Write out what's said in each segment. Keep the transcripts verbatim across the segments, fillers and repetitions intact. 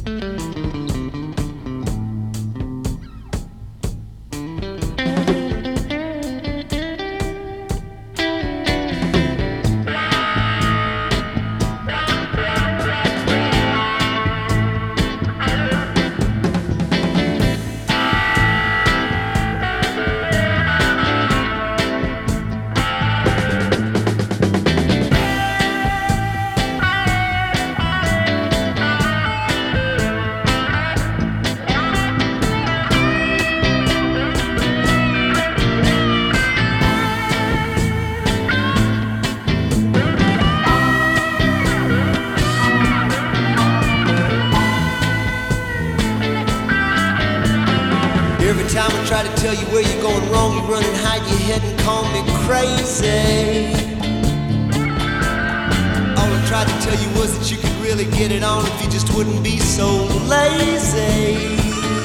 Every time I try to tell you where you're going wrong, you run and hide your head and call me crazy. All I tried to tell you was that you could really get it on if you just wouldn't be so lazy.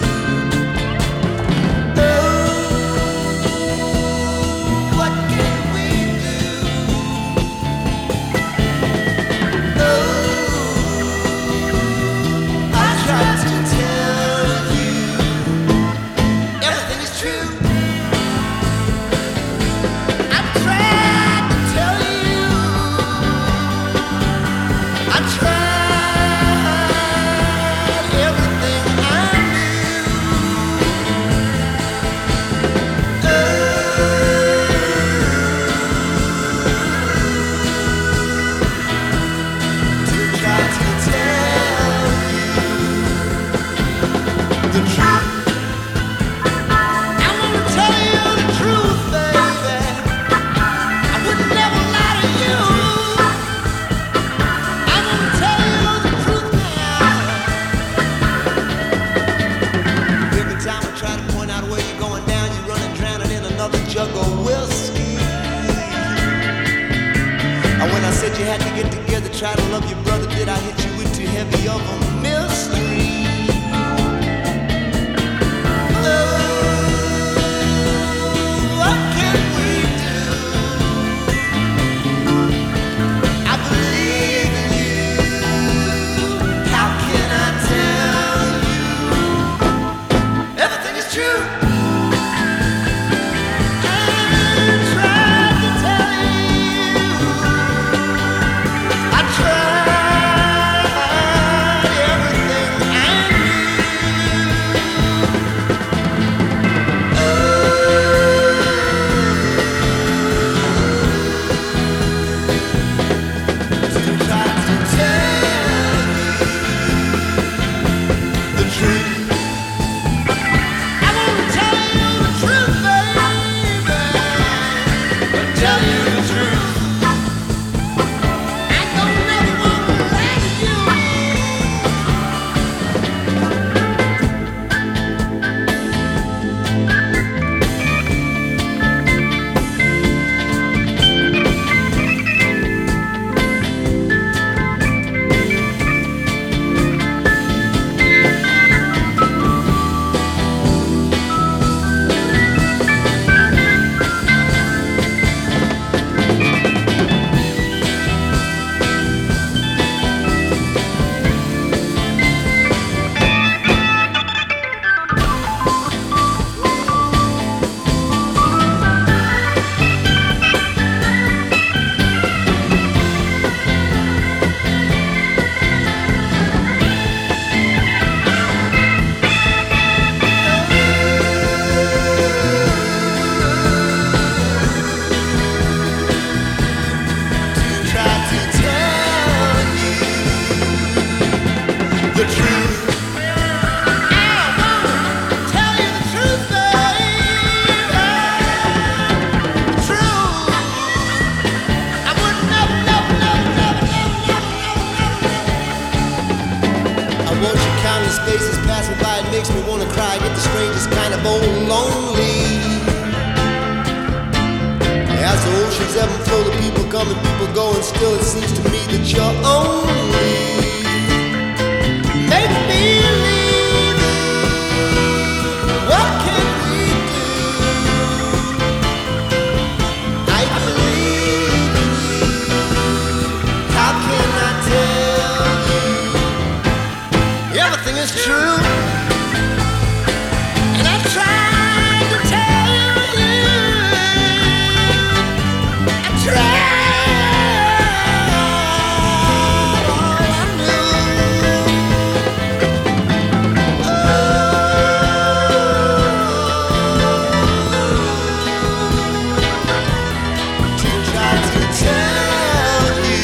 Jug of whiskey. And when I said you had to get together, try to love your brother, did I hit you with too heavy of a mystery? Oh, what can we do? I believe in you. How can I tell you everything is true? Faces pass me by, it makes me wanna cry. Get the strangest kind of old lonely. As the oceans ebb and flow, the people come and people go, and still it seems to me that you're only make me leave. What can we do? I believe in you. How can I tell you everything is true. And I tried to tell you, I tried all I knew. Oh, to try to tell you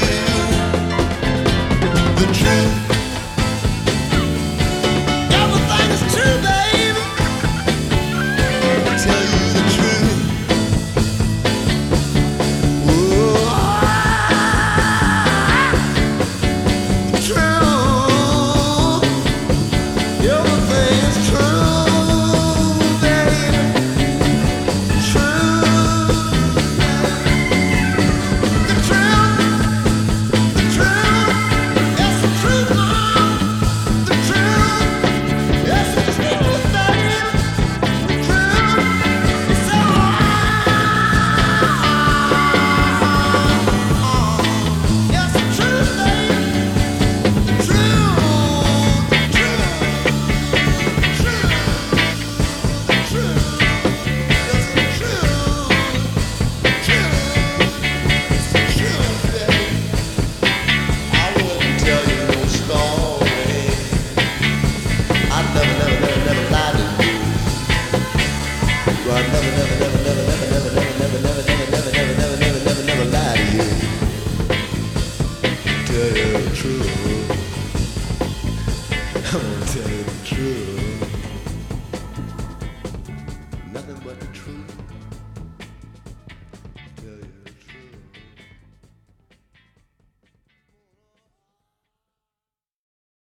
the truth. Everything is true, baby. Tell you the truth. Whoa, the truth. Everything is true, baby. True. The truth. The truth. Yes, the truth, Mom. The truth. Yes, the truth, baby. The truth. It's so yes, the truth, baby. The truth. The truth. Truth. The truth. Yes, the truth. Truth. It's the truth, baby. I wouldn't tell you no story. I never, never, never, never lied to you. Well, I never, never, never, never, never, never, never, never, never, never, never, never, never, never, never, never lied to you. Tell you the truth. I'm gonna tell you